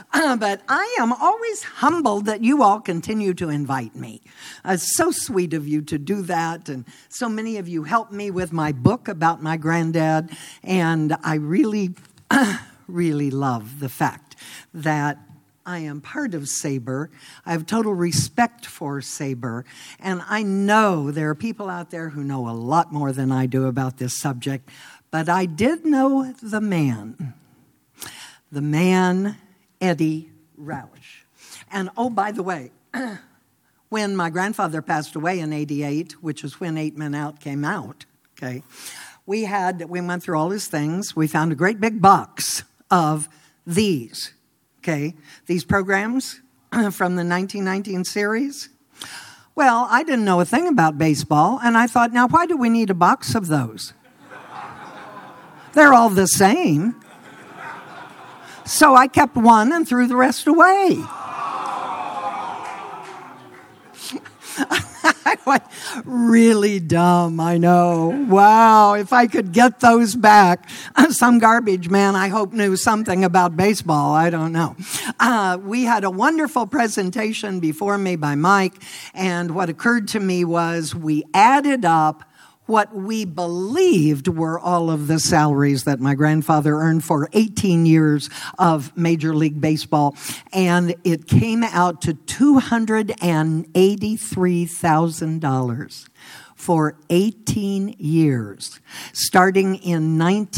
But I am always humbled that you all continue to invite me. It's so sweet of you to do that. And so many of you helped me with my book about my granddad. And I really, really love the fact that I am part of SABR. I have total respect for SABR. And I know there are people out there who know a lot more than I do about this subject. But I did know the man, Eddie Rausch. And oh, by the way, when my grandfather passed away in 88, which is when 8 Men Out came out, okay, we went through all his things. We found a great big box of these. Okay, these programs from the 1919 series. Well, I didn't know a thing about baseball, and I thought, now why do we need a box of those? They're all the same. So I kept one and threw the rest away. I went, really dumb, I know. Wow, if I could get those back. Some garbage man, I hope, knew something about baseball. I don't know. We had a wonderful presentation before me by Mike, and what occurred to me was we added up what we believed were all of the salaries that my grandfather earned for 18 years of Major League Baseball. And it came out to $283,000 for 18 years, starting in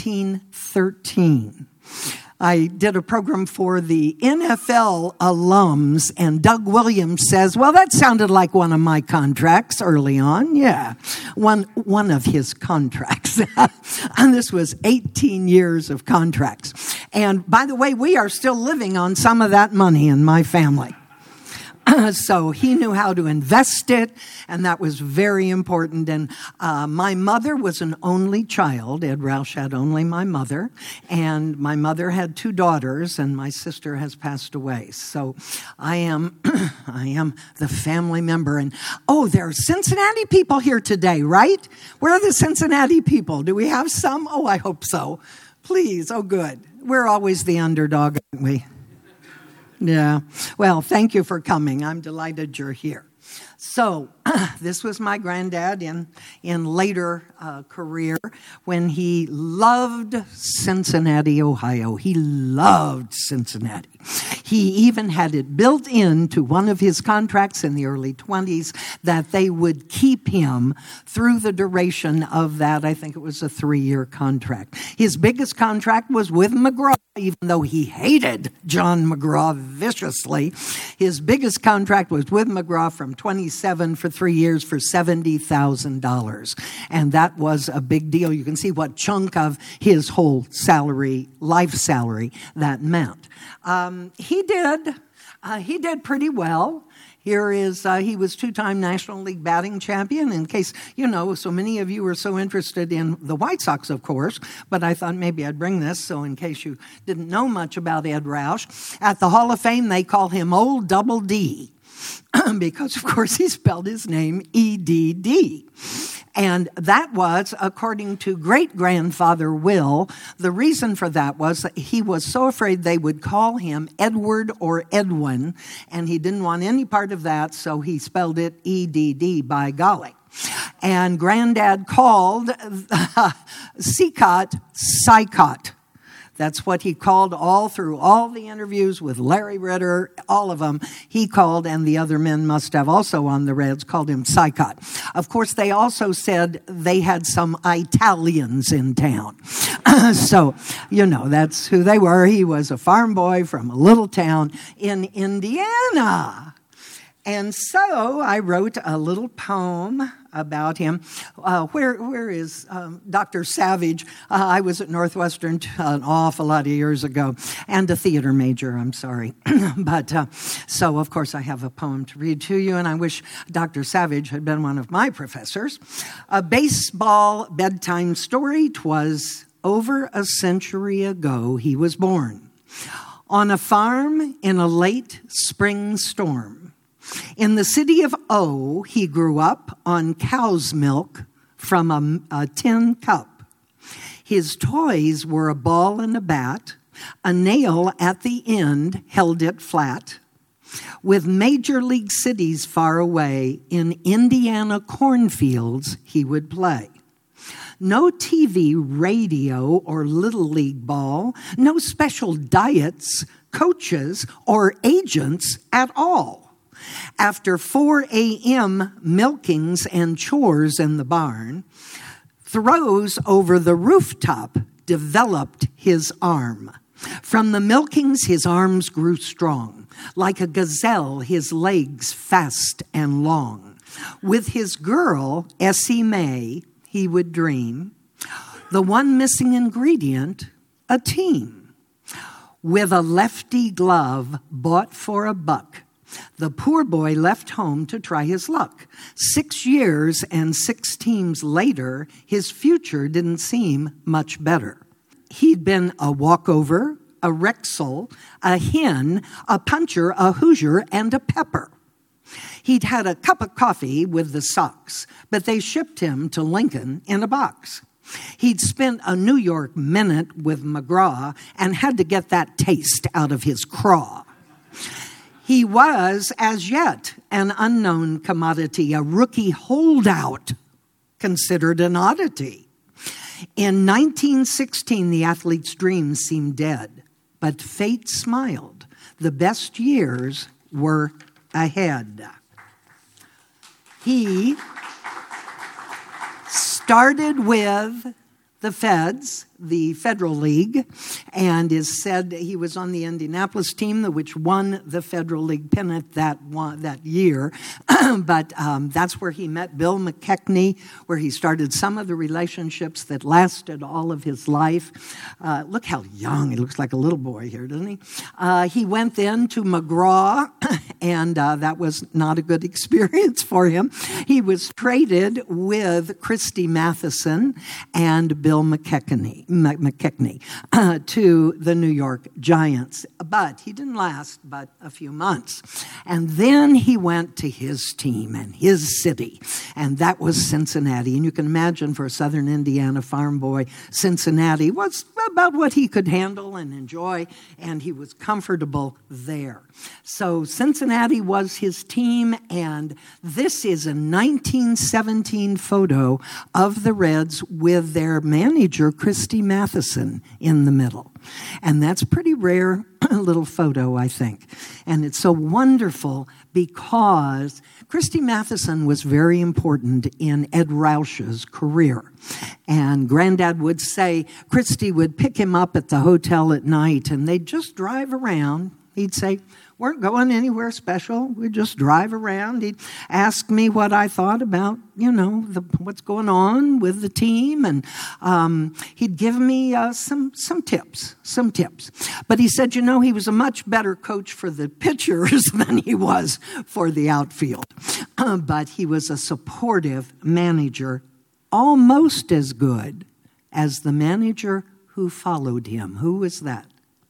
1913. I did a program for the NFL alums, and Doug Williams says, well, that sounded like one of my contracts early on. Yeah, one of his contracts. And this was 18 years of contracts. And by the way, we are still living on some of that money in my family. So he knew how to invest it, and that was very important. And my mother was an only child. Ed Rausch had only my mother, and my mother had 2 daughters, and my sister has passed away. So I am the family member. And oh, there are Cincinnati people here today, right? Where are the Cincinnati people? Do we have some? Oh, I hope so. Please. Oh, good. We're always the underdog, aren't we? Yeah. Well, thank you for coming. I'm delighted you're here. So this was my granddad in later career when he loved Cincinnati, Ohio. He loved Cincinnati. He even had it built into one of his contracts in the early 20s that they would keep him through the duration of that. I think it was a 3-year contract. His biggest contract was with McGraw, even though he hated John McGraw viciously. His biggest contract was with McGraw from 27 for 3 years for $70,000. And that was a big deal. You can see what chunk of his whole salary, life salary, that meant. He did pretty well. Here is, he was 2-time National League batting champion. In case, so many of you are so interested in the White Sox, of course, but I thought maybe I'd bring this, so in case you didn't know much about Ed Rausch. At the Hall of Fame, they call him Old Double D, because, of course, he spelled his name E-D-D. And that was, according to great-grandfather Will, the reason for that was that he was so afraid they would call him Edward or Edwin, and he didn't want any part of that, so he spelled it E-D-D, by golly. And Granddad called Cicotte, Sycott. That's what he called all through all the interviews with Larry Ritter, all of them. He called, and the other men must have also on the Reds called him Sycott. Of course, they also said they had some Italians in town. So, that's who they were. He was a farm boy from a little town in Indiana. And so I wrote a little poem about him. Where is Dr. Savage? I was at Northwestern an awful lot of years ago, and a theater major, I'm sorry. But so, of course, I have a poem to read to you, and I wish Dr. Savage had been one of my professors. A baseball bedtime story. 'Twas over a century ago he was born on a farm in a late spring storm. In the city of O, he grew up on cow's milk from a tin cup. His toys were a ball and a bat, A nail at the end held it flat. With major league cities far away, in Indiana cornfields he would play. No TV, radio, or little league ball, no special diets, coaches, or agents at all. After 4 a.m. milkings and chores in the barn, throws over the rooftop developed his arm. From the milkings, his arms grew strong. Like a gazelle, his legs fast and long. With his girl, Essie Mae, he would dream. The one missing ingredient, a team. With a lefty glove bought for $1, the poor boy left home to try his luck. 6 years and 6 teams later, his future didn't seem much better. He'd been a walkover, a Rexall, a hen, a puncher, a Hoosier, and a pepper. He'd had a cup of coffee with the Sox, but they shipped him to Lincoln in a box. He'd spent a New York minute with McGraw and had to get that taste out of his craw. He was, as yet, an unknown commodity, a rookie holdout, considered an oddity. In 1916, the athlete's dreams seemed dead, but fate smiled. The best years were ahead. He started with the Feds, the Federal League, and is said he was on the Indianapolis team, which won the Federal League pennant that year. But that's where he met Bill McKechnie, where he started some of the relationships that lasted all of his life. Look how young. He looks like a little boy here, doesn't he? He went then to McGraw, and that was not a good experience for him. He was traded with Christy Matheson and Bill McKechnie to the New York Giants. But he didn't last but a few months. And then he went to his team and his city, and that was Cincinnati. And you can imagine for a southern Indiana farm boy, Cincinnati was about what he could handle and enjoy, and he was comfortable there. So Cincinnati was his team, and this is a 1917 photo of the Reds with their manager, Christy Matheson, in the middle. And that's a pretty rare little photo, I think. And it's so wonderful because Christy Matheson was very important in Ed Roush's career. And Granddad would say Christy would pick him up at the hotel at night, and they'd just drive around. He'd say, weren't going anywhere special. We'd just drive around. He'd ask me what I thought about, what's going on with the team. And he'd give me some tips. But he said, he was a much better coach for the pitchers than he was for the outfield. But he was a supportive manager, almost as good as the manager who followed him. Who was that?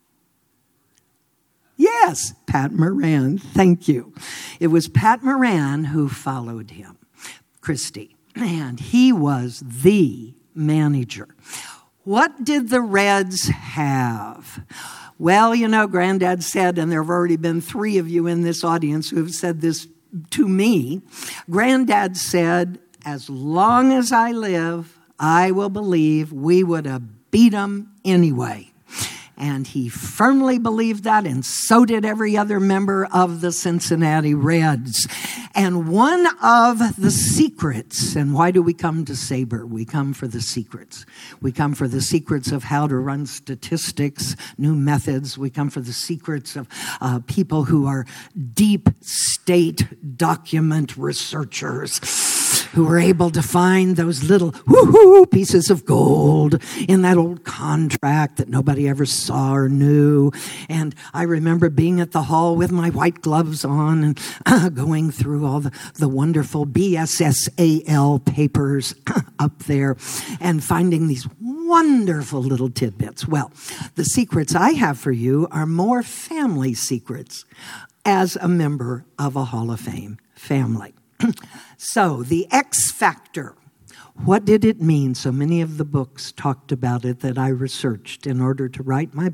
Yes, Pat Moran. Thank you. It was Pat Moran who followed him, Christy, and he was the manager. What did the Reds have? Well, Granddad said, and there have already been 3 of you in this audience who have said this to me. Granddad said, as long as I live, I will believe we would have beat them anyway. And he firmly believed that, and so did every other member of the Cincinnati Reds. And one of the secrets, and why do we come to Sabre? We come for the secrets. We come for the secrets of how to run statistics, new methods. We come for the secrets of people who are deep state document researchers, who were able to find those little pieces of gold in that old contract that nobody ever saw or knew. And I remember being at the hall with my white gloves on and going through all the wonderful BSSAL papers up there and finding these wonderful little tidbits. Well, the secrets I have for you are more family secrets as a member of a Hall of Fame family. So, the X Factor. What did it mean? So many of the books talked about it that I researched in order to write my book.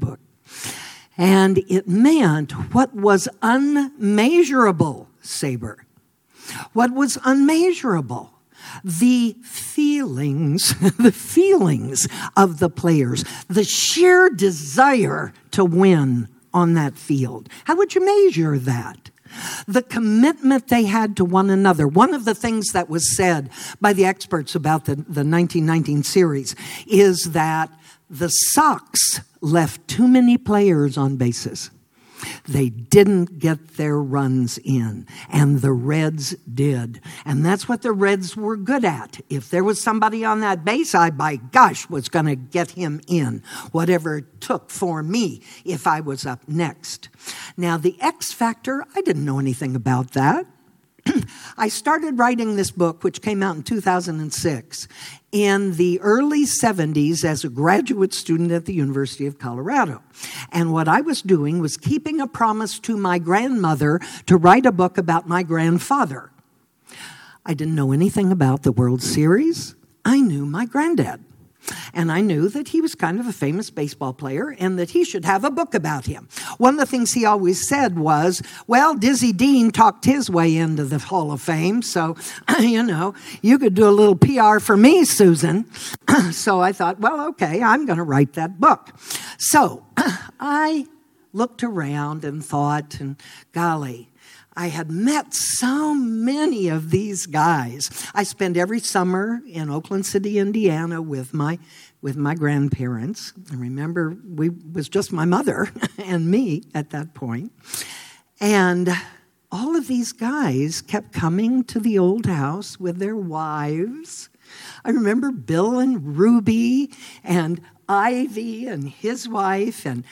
And it meant what was unmeasurable, Saber. What was unmeasurable? The feelings of the players, the sheer desire to win on that field. How would you measure that? The commitment they had to one another. One of the things that was said by the experts about the 1919 series is that the Sox left too many players on bases. They didn't get their runs in, and the Reds did. And that's what the Reds were good at. If there was somebody on that base, I, by gosh, was going to get him in, whatever it took for me if I was up next. Now, the X Factor, I didn't know anything about that. I started writing this book, which came out in 2006, in the early 70s as a graduate student at the University of Colorado. And what I was doing was keeping a promise to my grandmother to write a book about my grandfather. I didn't know anything about the World Series. I knew my granddad. And I knew that he was kind of a famous baseball player and that he should have a book about him. One of the things he always said was, well, Dizzy Dean talked his way into the Hall of Fame, so, you could do a little PR for me, Susan. So I thought, well, okay, I'm going to write that book. So I looked around and thought, and golly, I had met so many of these guys. I spent every summer in Oakland City, Indiana with my grandparents. I remember it was just my mother and me at that point. And all of these guys kept coming to the old house with their wives. I remember Bill and Ruby and Ivy and his wife and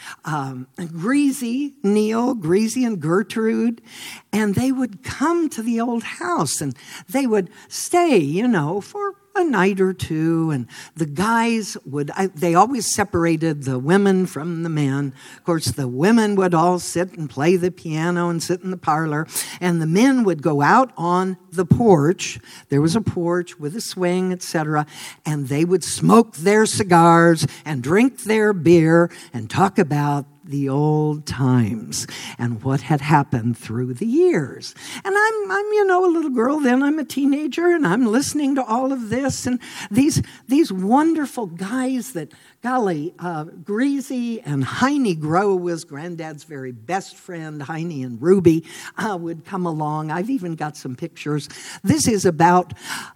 Neil, Greasy and Gertrude. And they would come to the old house and they would stay, for a night or two. And the guys they always separated the women from the men. Of course, the women would all sit and play the piano and sit in the parlor. And the men would go out on the porch. There was a porch with a swing, etc. And they would smoke their cigars and drink their beer and talk about the old times and what had happened through the years. And I'm a little girl then. I'm a teenager, and I'm listening to all of this and these wonderful guys that, golly, Greasy and Heine Grow was Granddad's very best friend. Heine and Ruby would come along. I've even got some pictures. This is about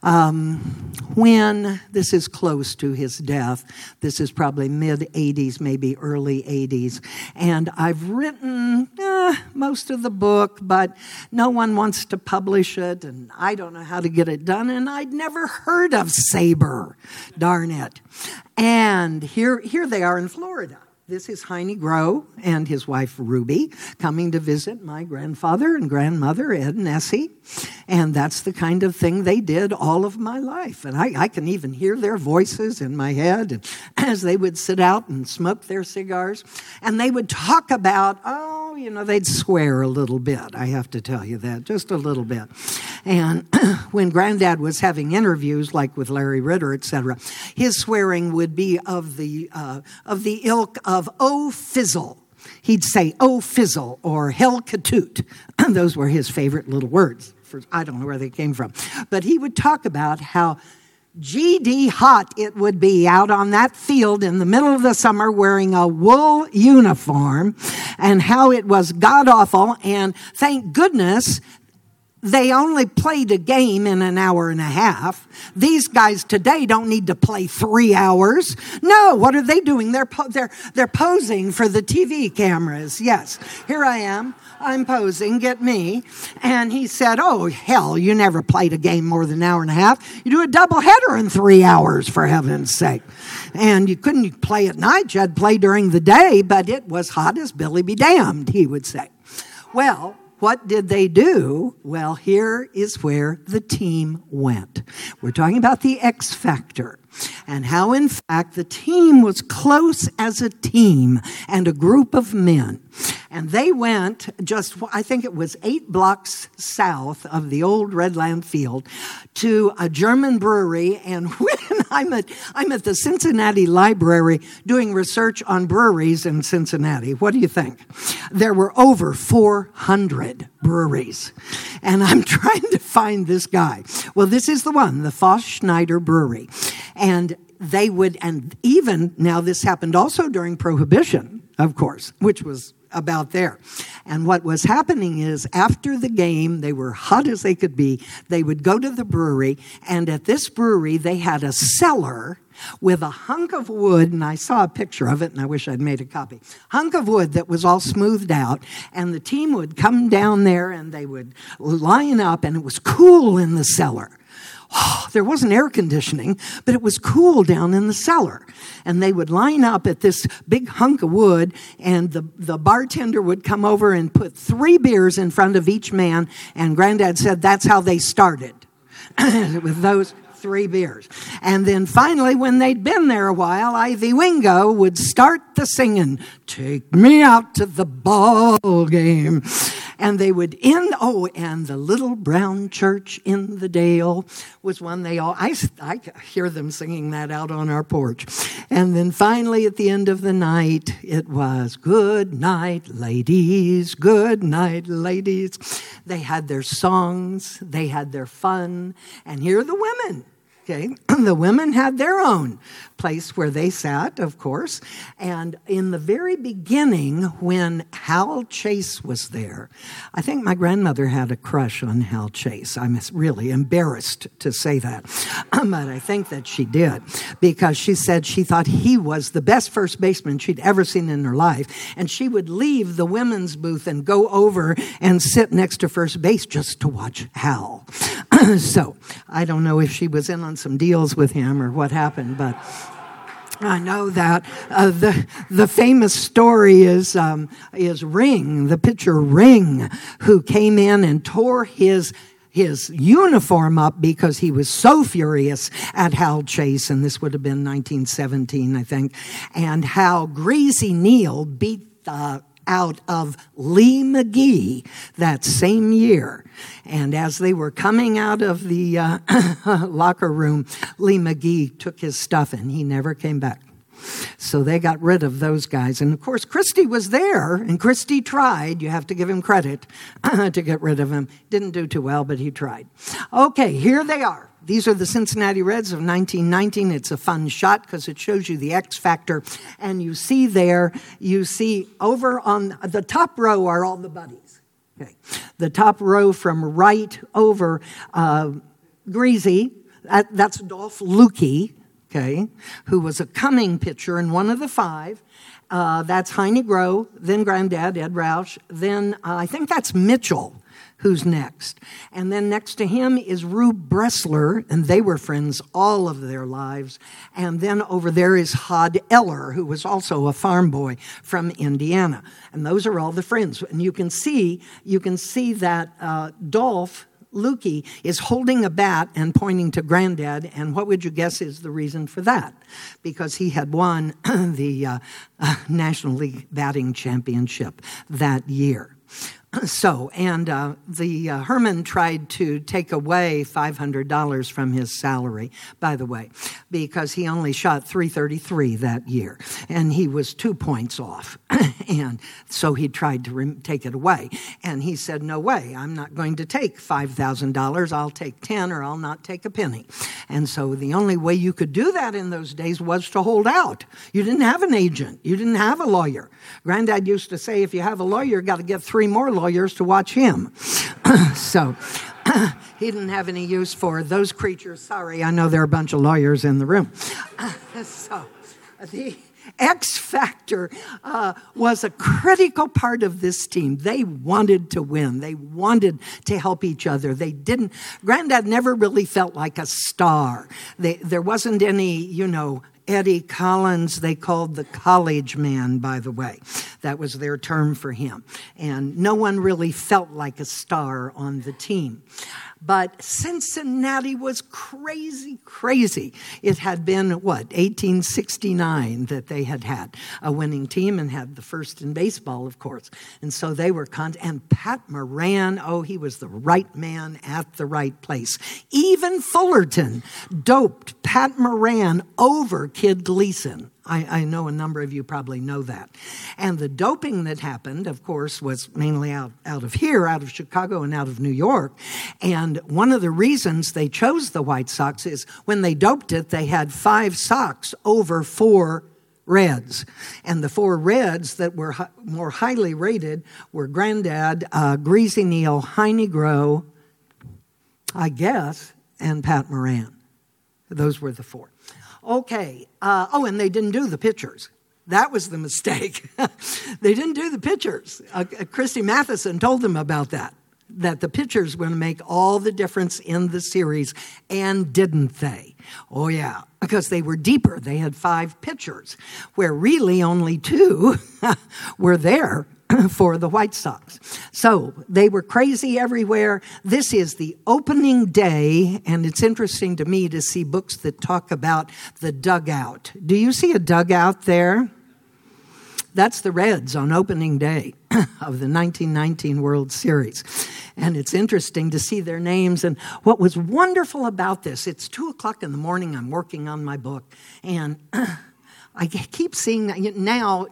when this is close to his death. This is probably mid-'80s, maybe early '80s. And I've written most of the book, but no one wants to publish it, and I don't know how to get it done, and I'd never heard of Saber, darn it. And here they are in Florida. This is Heine Grow and his wife Ruby coming to visit my grandfather and grandmother, Ed and Essie. And that's the kind of thing they did all of my life. And I can even hear their voices in my head and as they would sit out and smoke their cigars. And they would talk about, they'd swear a little bit. I have to tell you that, just a little bit. And when Granddad was having interviews, like with Larry Ritter, etc., his swearing would be of the ilk of "oh fizzle." He'd say "oh fizzle" or "hell katoot." Those were his favorite little words. I don't know where they came from, but he would talk about how GD hot it would be out on that field in the middle of the summer wearing a wool uniform, and how it was god-awful, and thank goodness they only played a game in an hour and a half. These guys today don't need to play 3 hours. No, what are they doing? They're posing for the TV cameras. Yes, here I am. I'm posing, get me. And he said, oh, hell, you never played a game more than an hour and a half. You do a doubleheader in 3 hours, for heaven's sake. And you couldn't play at night. You had to play during the day, but it was hot as Billy be damned, he would say. Well, what did they do? Well, here is where the team went. We're talking about the X Factor. and how, in fact, the team was close as a team and a group of men. And they went just, I think it was 8 blocks south of the old Redland Field to a German brewery. And when I'm at the Cincinnati Library doing research on breweries in Cincinnati, what do you think? There were over 400 breweries. And I'm trying to find this guy. Well, this is the one, the Voss Schneider Brewery. And they would, and even now this happened also during Prohibition, of course, which was about there. And what was happening is after the game, they were hot as they could be. They would go to the brewery, and at this brewery, they had a cellar with a hunk of wood, and I saw a picture of it, and I wish I'd made a copy. Hunk of wood that was all smoothed out, and the team would come down there, and they would line up, and it was cool in the cellar. Oh, there wasn't air conditioning, but it was cool down in the cellar. And they would line up at this big hunk of wood, and the bartender would come over and put 3 beers in front of each man, and Granddad said that's how they started, with those 3 beers. And then finally, when they'd been there a while, Ivy Wingo would start the singing, "Take me out to the ball game." And they would end, and the little brown church in the dale was one they all, I hear them singing that out on our porch. And then finally at the end of the night, it was, "Good night, ladies, good night, ladies." They had their songs, they had their fun, and here are the women. Okay, the women had their own place where they sat, of course. And in the very beginning, when Hal Chase was there, I think my grandmother had a crush on Hal Chase. I'm really embarrassed to say that, but I think that she did, because she said she thought he was the best first baseman she'd ever seen in her life. And she would leave the women's booth and go over and sit next to first base just to watch Hal. So I don't know if she was in on some deals with him or what happened, but I know that the famous story is Ring, the pitcher Ring, who came in and tore his uniform up because he was so furious at Hal Chase, and this would have been 1917, I think, and how Greasy Neal beat out of Lee McGee that same year. And as they were coming out of the locker room, Lee McGee took his stuff and he never came back. So they got rid of those guys. And of course, Christie was there, and Christie tried. You have to give him credit to get rid of him. Didn't do too well, but he tried. Okay, here they are. These are the Cincinnati Reds of 1919. It's a fun shot because it shows you the X factor. And you see over on the top row are all the buddies. Okay. The top row from right over Greasy, that's Dolph Lukey, okay, who was a coming pitcher and one of the 5. That's Heine Groh, then Granddad, Ed Roush, then I think that's Mitchell, who's next. And then next to him is Rube Bressler, and they were friends all of their lives. And then over there is Hod Eller, who was also a farm boy from Indiana. And those are all the friends. And you can see that Dolph Lukey is holding a bat and pointing to Granddad, and what would you guess is the reason for that? Because he had won the National League batting championship that year. So, and Herman tried to take away $500 from his salary, by the way, because he only shot .333 that year, and he was 2 points off. And so he tried to take it away. And he said, "No way, I'm not going to take $5,000. I'll take 10 or I'll not take a penny." And so the only way you could do that in those days was to hold out. You didn't have an agent. You didn't have a lawyer. Granddad used to say, if you have a lawyer, you got to get 3 more lawyers to watch him. So he didn't have any use for those creatures. Sorry, I know there are a bunch of lawyers in the room. So the X Factor was a critical part of this team. They wanted to win. They wanted to help each other. Granddad never really felt like a star. There wasn't any, Eddie Collins, they called the college man, by the way. That was their term for him. And no one really felt like a star on the team. But Cincinnati was crazy, crazy. It had been, 1869 that they had a winning team and had the first in baseball, of course. And so they were, and Pat Moran, he was the right man at the right place. Even Fullerton doped Pat Moran over Kid Gleason. I know a number of you probably know that. And the doping that happened, of course, was mainly out of here, out of Chicago and out of New York. And one of the reasons they chose the White Sox is when they doped it, they had 5 Sox over 4 Reds. And the 4 Reds that were more highly rated were Granddad, Greasy Neal, Heine Groh, I guess, and Pat Moran. Those were the 4. Okay. And they didn't do the pitchers. That was the mistake. They didn't do the pitchers. Christy Matheson told them about that the pitchers were going to make all the difference in the series, and didn't they? Oh, yeah, because they were deeper. They had 5 pitchers, where really only 2 were there for the White Sox. So they were crazy everywhere. This is the opening day, and it's interesting to me to see books that talk about the dugout. Do you see a dugout there? That's the Reds on opening day of the 1919 World Series. And it's interesting to see their names. And what was wonderful about this, it's 2:00 in the morning, I'm working on my book, and I keep seeing that now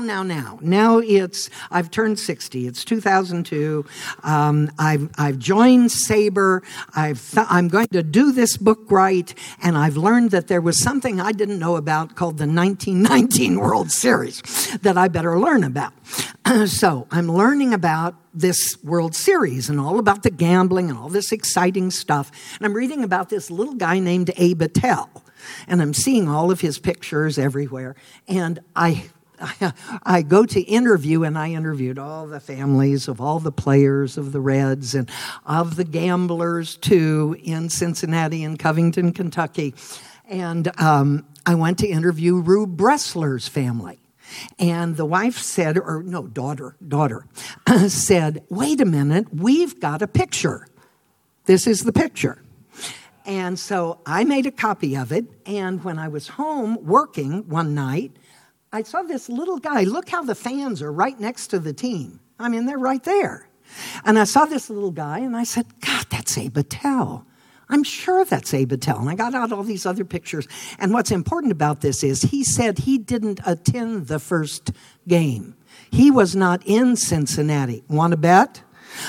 I've turned 60. It's 2002. I've joined SABR. I'm going to do this book right. And I've learned that there was something I didn't know about called the 1919 World Series that I better learn about. So I'm learning about this World Series and all about the gambling and all this exciting stuff. And I'm reading about this little guy named Abe Attell. And I'm seeing all of his pictures everywhere. And I go to interview, and I interviewed all the families of all the players of the Reds and of the gamblers, too, in Cincinnati and Covington, Kentucky. And I went to interview Rube Bressler's family. And the wife said, daughter, said, wait a minute, we've got a picture. This is the picture. And so I made a copy of it, and when I was home working one night, I saw this little guy. Look how the fans are right next to the team. I mean, they're right there. And I saw this little guy, and I said, God, that's Abe Attell. I'm sure that's Abe Attell. And I got out all these other pictures. And what's important about this is he said he didn't attend the first game. He was not in Cincinnati. Want to bet?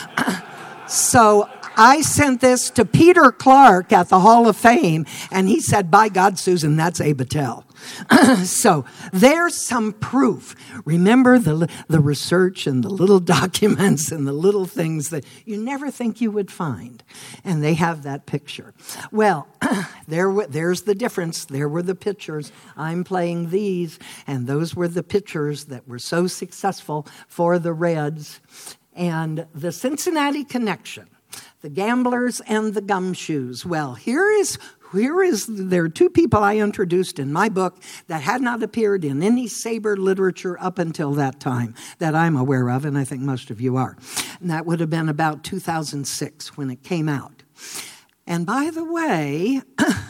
So I sent this to Peter Clark at the Hall of Fame, and he said, by God, Susan, that's Abe Attell. So there's some proof. Remember the research and the little documents and the little things that you never think you would find. And they have that picture. Well, there's the difference. There were the pictures. I'm playing these, and those were the pictures that were so successful for the Reds. And the Cincinnati connection, the gamblers and the gumshoes. Well, there are 2 people I introduced in my book that had not appeared in any SABR literature up until that time that I'm aware of, and I think most of you are. And that would have been about 2006 when it came out. And by the way,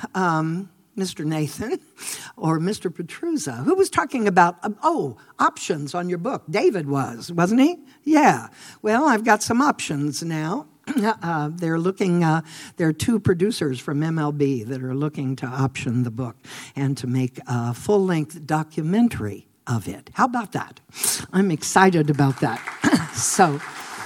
Mr. Nathan or Mr. Petruzza, who was talking about, options on your book. David wasn't he? Yeah. Well, I've got some options now. They're looking, there are 2 producers from MLB that are looking to option the book and to make a full-length documentary of it. How about that? I'm excited about that. So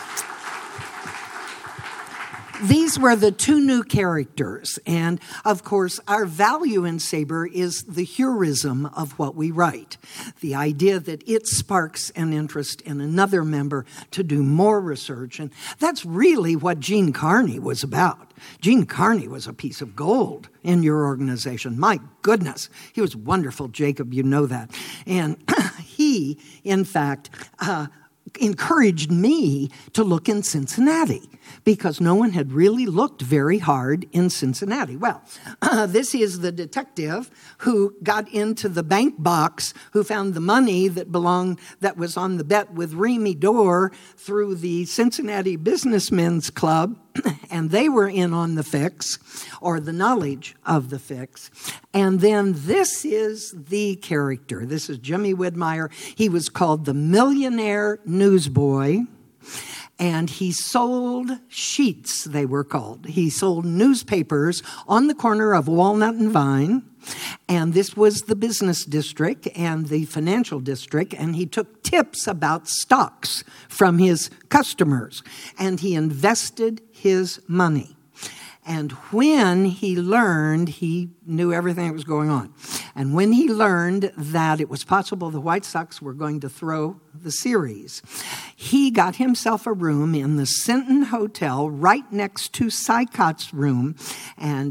these were the 2 new characters. And, of course, our value in SABR is the heurism of what we write. The idea that it sparks an interest in another member to do more research. And that's really what Gene Carney was about. Gene Carney was a piece of gold in your organization. My goodness. He was wonderful, Jacob. You know that. And he, in fact, encouraged me to look in Cincinnati because no one had really looked very hard in Cincinnati. Well, this is the detective who got into the bank box, who found the money that was on the bet with Remy Dorr through the Cincinnati Businessmen's Club. and they were in on the fix, or the knowledge of the fix. And then this is the character. This is Jimmy Widmeyer. He was called the Millionaire Newsboy. And he sold sheets, they were called. He sold newspapers on the corner of Walnut and Vine. And this was the business district and the financial district. And he took tips about stocks from his customers. And he invested his money. And when he learned, he knew everything that was going on. And when he learned that it was possible the White Sox were going to throw the series, he got himself a room in the Sinton Hotel right next to Sycott's room. And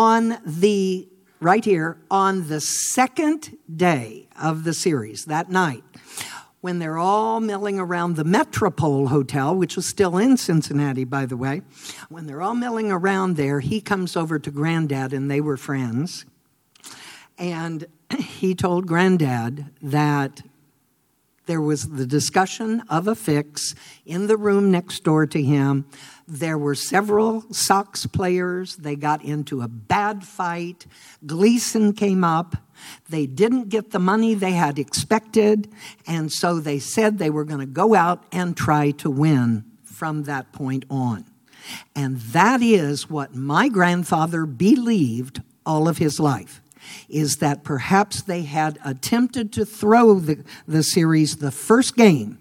right here, on the second day of the series, that night, when they're all milling around the Metropole Hotel, which was still in Cincinnati, by the way, when they're all milling around there, he comes over to Granddad, and they were friends. And he told Granddad that there was the discussion of a fix in the room next door to him. There were several Sox players. They got into a bad fight. Gleason came up. They didn't get the money they had expected, and so they said they were going to go out and try to win from that point on. And that is what my grandfather believed all of his life, is that perhaps they had attempted to throw the series the first game,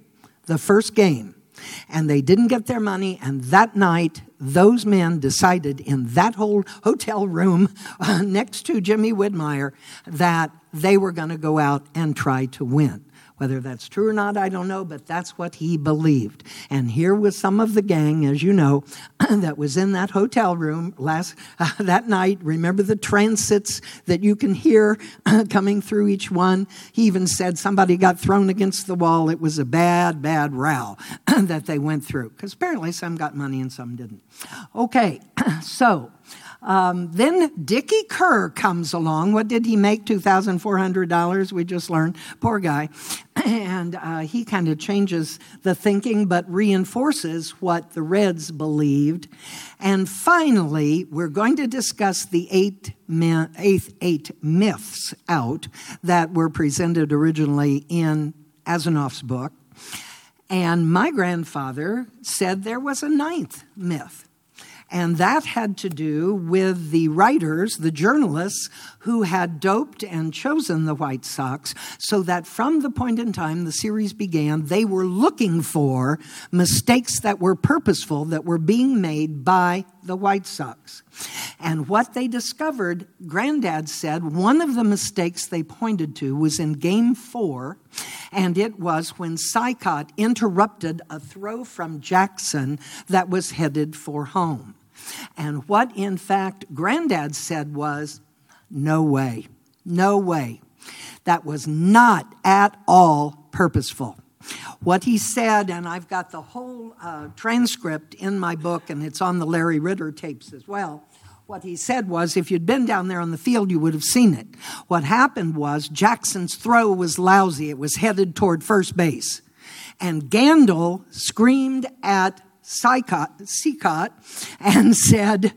and they didn't get their money, and that night, those men decided in that whole hotel room next to Jimmy Widmeyer that they were going to go out and try to win. Whether that's true or not, I don't know, but that's what he believed. And here was some of the gang, as you know, that was in that hotel room that night. Remember the transits that you can hear coming through each one? He even said somebody got thrown against the wall. It was a bad, bad row that they went through, because apparently some got money and some didn't. Okay, so then Dickie Kerr comes along. What did he make? $2,400, we just learned. Poor guy. And he kind of changes the thinking, but reinforces what the Reds believed. And finally, we're going to discuss the eight myths out that were presented originally in Azaroff's book. And my grandfather said there was a ninth myth. And that had to do with the writers, the journalists, who had doped and chosen the White Sox, so that from the point in time the series began, they were looking for mistakes that were purposeful, that were being made by the White Sox. And what they discovered, Granddad said, one of the mistakes they pointed to was in Game 4, and it was when Sykott interrupted a throw from Jackson that was headed for home. And what, in fact, Granddad said was, no way, no way. That was not at all purposeful. What he said, and I've got the whole transcript in my book, and it's on the Larry Ritter tapes as well. What he said was, if you'd been down there on the field, you would have seen it. What happened was Jackson's throw was lousy. It was headed toward first base. And Gandil screamed at Sykott and said,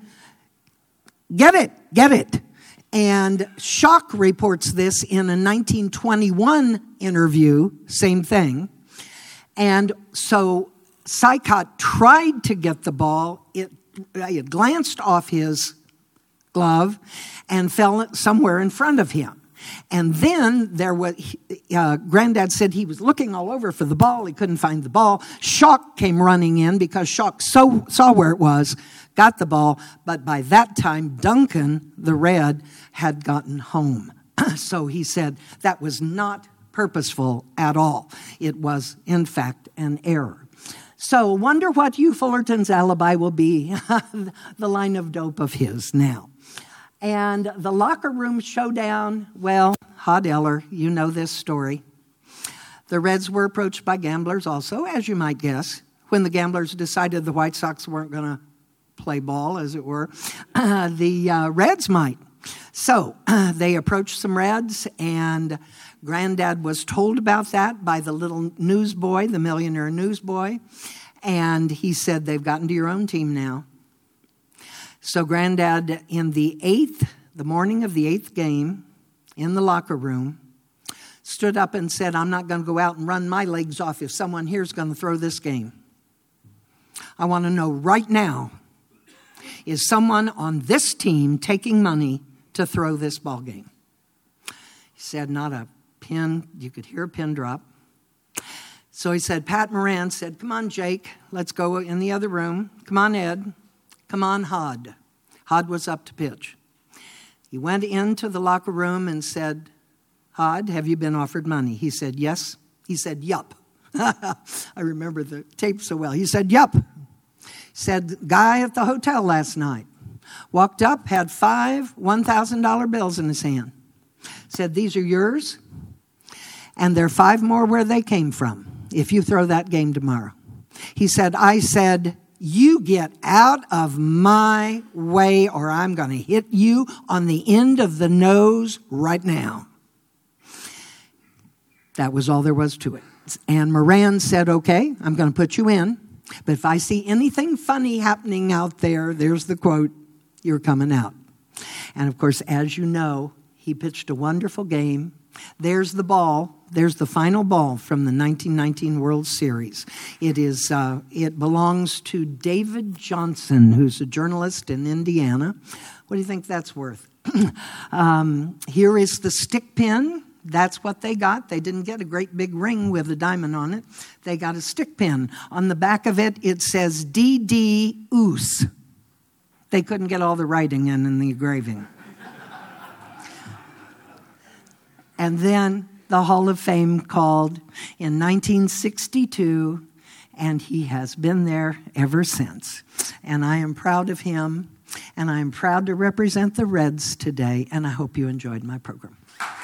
get it. And Schock reports this in a 1921 interview, same thing. And so Sykott tried to get the ball. It glanced off his glove and fell somewhere in front of him. And then Granddad said he was looking all over for the ball. He couldn't find the ball. Schock came running in because Schock saw where it was, got the ball. But by that time, Duncan, the Red, had gotten home. So he said that was not purposeful at all. It was, in fact, an error. So wonder what Hugh Fullerton's alibi will be, the line of dope of his now. And the locker room showdown, well, hot Eller, you know this story. The Reds were approached by gamblers also, as you might guess, when the gamblers decided the White Sox weren't going to play ball, as it were. The Reds might. So they approached some Reds, and Granddad was told about that by the little newsboy, the millionaire newsboy. And he said, they've gotten to your own team now. So Granddad, in the morning of the 8th game, in the locker room, stood up and said, I'm not going to go out and run my legs off if someone here is going to throw this game. I want to know right now, is someone on this team taking money to throw this ball game? He said, not a pin. You could hear a pin drop. So he said, Pat Moran said, come on, Jake, let's go in the other room. Come on, Ed. Come on, Hod. Hod was up to pitch. He went into the locker room and said, Hod, have you been offered money? He said, yes. He said, yup. I remember the tape so well. He said, yup. Said, guy at the hotel last night. Walked up, had 5 $1,000 bills in his hand. Said, these are yours, and there are 5 more where they came from if you throw that game tomorrow. He said, I said, you get out of my way or I'm going to hit you on the end of the nose right now. That was all there was to it. And Moran said, okay, I'm going to put you in. But if I see anything funny happening out there, there's the quote, you're coming out. And of course, as you know, he pitched a wonderful game. There's the ball. There's the final ball from the 1919 World Series. It belongs to David Johnson, who's a journalist in Indiana. What do you think that's worth? Here is the stick pin. That's what they got. They didn't get a great big ring with a diamond on it. They got a stick pin. On the back of it, it says D.D. Oos. They couldn't get all the writing in the engraving. And then the Hall of Fame called in 1962, and he has been there ever since. And I am proud of him, and I am proud to represent the Reds today, and I hope you enjoyed my program.